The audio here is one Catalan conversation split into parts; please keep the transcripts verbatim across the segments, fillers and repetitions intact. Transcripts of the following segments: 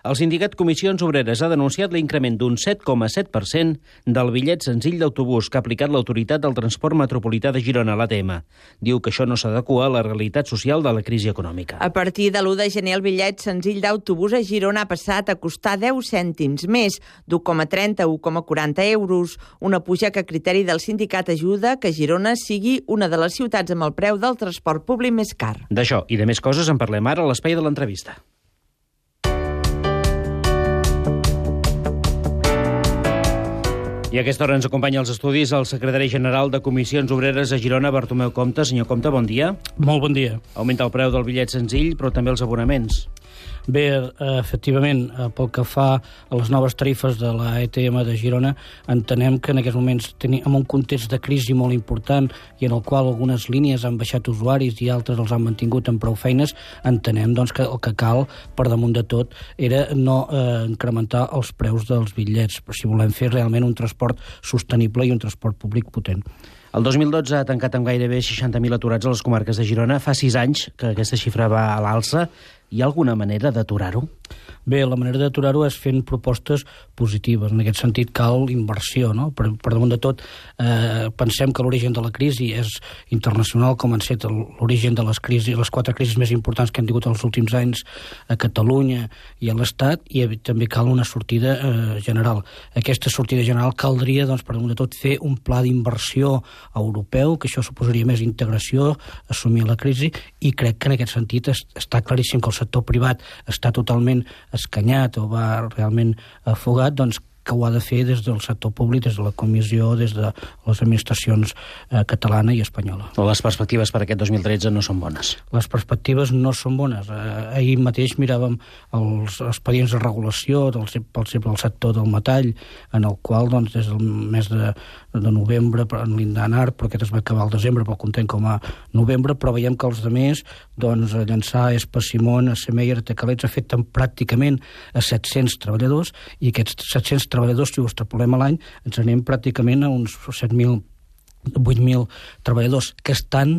El sindicat Comissions Obreres ha denunciat l'increment d'un set coma set per cent del bitllet senzill d'autobús que ha aplicat l'Autoritat del Transport Metropolità de Girona, l'A T M. Diu que això no s'adequa a la realitat social de la crisi econòmica. A partir de l'u de gener, el bitllet senzill d'autobús a Girona ha passat a costar deu cèntims més, d'u coma trenta a u coma quaranta euros. Una puja que a criteri del sindicat ajuda que Girona sigui una de les ciutats amb el preu del transport públic més car. D'això i de més coses en parlem ara a l'espai de l'entrevista. I a aquesta hora ens acompanya als estudis el secretari general de Comissions Obreres a Girona, Bartomeu Compte. Senyor Compte, bon dia. Molt bon dia. Augmenta el preu del bitllet senzill, però també els abonaments. Bé, efectivament, pel que fa a les noves tarifes de la E T M de Girona, entenem que en aquests moments, en un context de crisi molt important i en el qual algunes línies han baixat usuaris i altres els han mantingut amb prou feines, entenem doncs, que el que cal, per damunt de tot, era no eh, incrementar els preus dels bitllets, però si volem fer realment un transport sostenible i un transport públic potent. El dos mil dotze ha tancat amb gairebé seixanta mil aturats a les comarques de Girona. Fa sis anys que aquesta xifra va a l'alça. Hi ha alguna manera d'aturar-ho? Bé, la manera d'aturar-ho és fent propostes positives. En aquest sentit cal inversió, no? Per, per damunt de tot, eh, pensem que l'origen de la crisi és internacional, com han set l'origen de les crisis, les quatre crisis més importants que han tingut els últims anys a Catalunya i a l'Estat, i també cal una sortida eh, general. Aquesta sortida general caldria, doncs, per damunt de tot, fer un pla d'inversió europeu, que això suposaria més integració, assumir la crisi, i crec que en aquest sentit es, està claríssim que el sector privat està totalment escanyat o va realment afogat, doncs que ho ha de fer des del sector públic, des de la Comissió, des de les administracions eh, catalana i espanyola. Les perspectives per aquest dos mil tretze no són bones. Les perspectives no són bones. Eh, ahir mateix miràvem els expedients de regulació, del, per exemple, el sector del metall, en el qual, doncs, des del mes de, de novembre, en l'Indanar, però aquest es va acabar al desembre, però comptem com a novembre, però veiem que els altres, doncs, Llançà, Espa, Simón, Semeyer, Tecalets, afecten pràcticament a set-cents treballadors, i aquests set-cents treballadors, si ho extrapolem a l'any, ens anem pràcticament a uns set mil, vuit mil treballadors que estan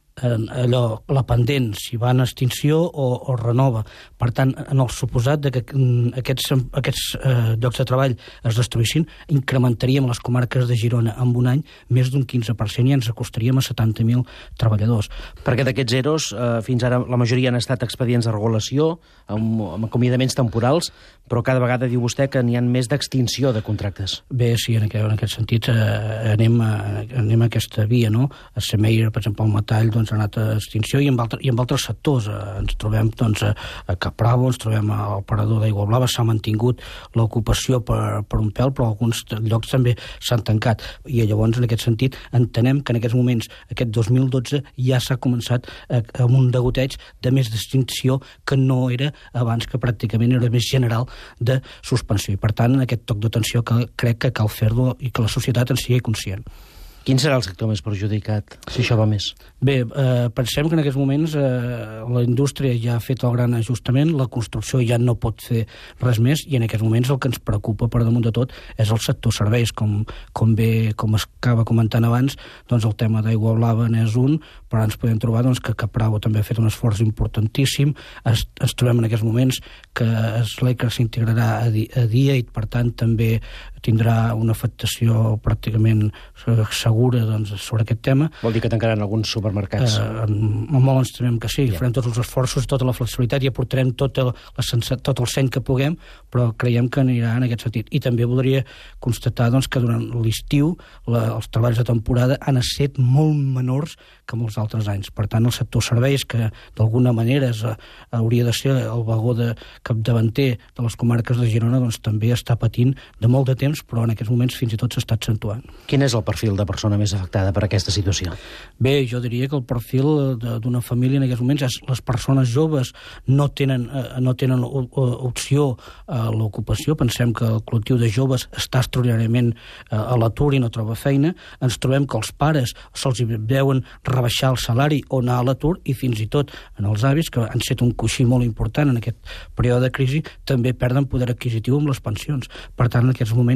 en allò, la pendent, si va en extinció o, o renova. Per tant, en el suposat de que aquests, aquests eh, llocs de treball es destruïssin, incrementaríem les comarques de Girona en un any més d'un quinze per cent i ens acostaríem a setanta mil treballadors. Perquè d'aquests eros, eh, fins ara la majoria han estat expedients de regulació, amb, amb acomiadaments temporals, però cada vegada diu vostè que n'hi ha més d'extinció de contractes. Bé, sí, en aquest, en aquest sentit eh, anem, a, anem a aquesta via, no? A Semeyer, per exemple, el metall, doncs, ha anat a extinció, i en, altre, i en altres sectors. Eh, ens trobem, doncs, a, a Capravo, ens trobem a l'operador d'Aigua Blava, s'ha mantingut l'ocupació per, per un pèl, però alguns llocs també s'han tancat. I llavors, en aquest sentit, entenem que en aquests moments, aquest dos mil dotze, ja s'ha començat eh, amb un degoteig de més d'extinció que no era abans, que pràcticament era més general de suspensió. I, per tant, en aquest toc d'atenció que crec que cal fer-lo i que la societat en sigui conscient. Quin serà el sector més perjudicat, si això va més? Bé, eh, pensem que en aquests moments eh, la indústria ja ha fet el gran ajustament, la construcció ja no pot fer res més, i en aquests moments el que ens preocupa per damunt de tot és el sector serveis, com, com bé, com es acaba comentant abans, doncs el tema d'Aigua Blava n'és un, però ens podem trobar doncs, que Capravo també ha fet un esforç importantíssim. Es, ens trobem en aquests moments que Schleicher s'integrarà a, di, a dia i, per tant, també tindrà una afectació pràcticament segura, doncs, sobre aquest tema. Vol dir que tancaran alguns supermercats? Eh, molt ens temem que sí. Ja. Farem tots els esforços, tota la flexibilitat, i aportarem tot el, la, tot el seny que puguem, però creiem que anirà en aquest sentit. I també voldria constatar, doncs, que durant l'estiu la, els treballs de temporada han estat molt menors que molts altres anys. Per tant, el sector serveis, que d'alguna manera és, hauria de ser el vagó de capdavanter de les comarques de Girona, doncs també està patint de molt de temps, però en aquests moments fins i tot s'està accentuant. Quin és el perfil de persona més afectada per aquesta situació? Bé, jo diria que el perfil d'una família en aquests moments és les persones joves no tenen, no tenen opció a l'ocupació. Pensem que el col·lectiu de joves està extraordinàriament a l'atur i no troba feina. Ens trobem que els pares se'ls veuen rebaixar el salari o anar a l'atur, i fins i tot en els avis, que han set un coixí molt important en aquest període de crisi, també perden poder adquisitiu amb les pensions. Per tant, en aquests moments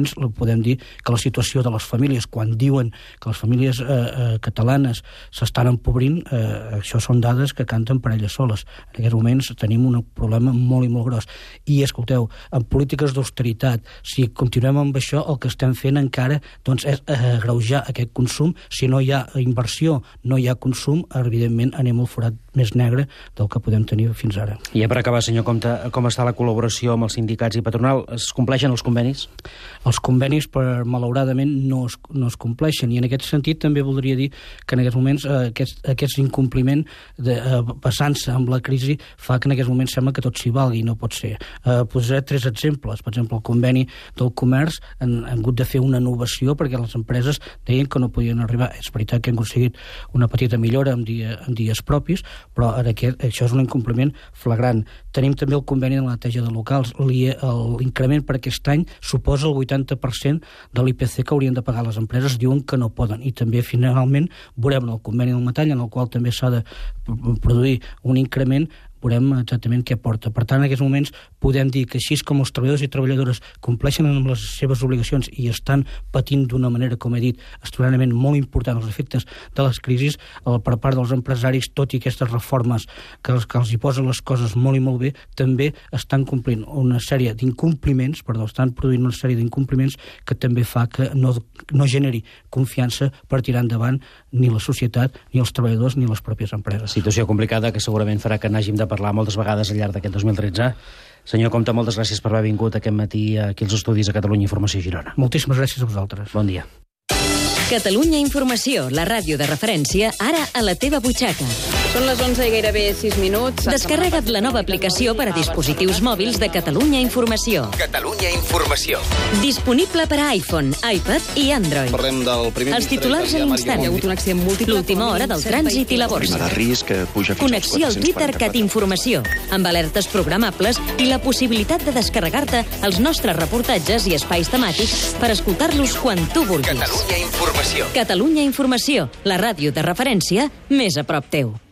moments podem dir que la situació de les famílies, quan diuen que les famílies eh, eh, catalanes s'estan empobrint, eh, això són dades que canten per elles soles. En aquests moments tenim un problema molt i molt gros. I, escolteu, en polítiques d'austeritat, si continuem amb això, el que estem fent encara doncs, és agreujar aquest consum. Si no hi ha inversió, no hi ha consum, evidentment anem al forat més negre del que podem tenir fins ara. I per acabar, senyor Compte, com està la col·laboració amb els sindicats i patronal? Es compleixen els convenis? Els convenis, per, malauradament, no es, no es compleixen, i en aquest sentit també voldria dir que en aquests moments eh, aquest, aquest incompliment de, eh, basant-se amb la crisi fa que en aquests moments sembla que tot s'hi valgui, no pot ser. Eh, posaré tres exemples. Per exemple, el conveni del comerç han, han hagut de fer una innovació perquè les empreses deien que no podien arribar. És veritat que han aconseguit una petita millora en, dia, en dies propis, però en aquest, això és un incompliment flagrant. Tenim també el conveni de la neteja de locals. L'increment per aquest any suposa el vuitanta per cent de l'I P C que haurien de pagar les empreses. Diuen que no poden. I també, finalment, veurem el conveni del metall, en el qual també s'ha de produir un increment, veurem exactament què porta. Per tant, en aquests moments podem dir que així com els treballadors i treballadores compleixen amb les seves obligacions i estan patint d'una manera, com he dit, extraordinàriament molt important els efectes de les crisis, per part dels empresaris, tot i aquestes reformes que els, que els hi posen les coses molt i molt bé, també estan complint una sèrie d'incompliments, perdó, estan produint una sèrie d'incompliments que també fa que no, no generi confiança per tirar endavant ni la societat, ni els treballadors, ni les pròpies empreses. Situació complicada que segurament farà que n'hàgim de parlar moltes vegades al llarg d'aquest dos mil tretze. Senyor Compte, moltes gràcies per haver vingut aquest matí aquí als estudis a Catalunya Informació Girona. Moltíssimes gràcies a vosaltres. Bon dia. Catalunya Informació, la ràdio de referència, ara a la teva butxaca. Són les onze i gairebé sis minuts. Descarrega't la nova aplicació per a dispositius mòbils de Catalunya Informació. Catalunya Informació. Disponible per a iPhone, iPad i Android. Parlem del primer... Els titulars a l'instant. Hi ha hagut un accident múltiple. L'última hora del trànsit i la borsa. Prima de risc que puja fins Connexió al Twitter Cat Informació, amb alertes programables i la possibilitat de descarregar-te els nostres reportatges i espais temàtics per escoltar-los quan tu vulguis. Catalunya Informació. Catalunya Informació, la ràdio de referència més a prop teu.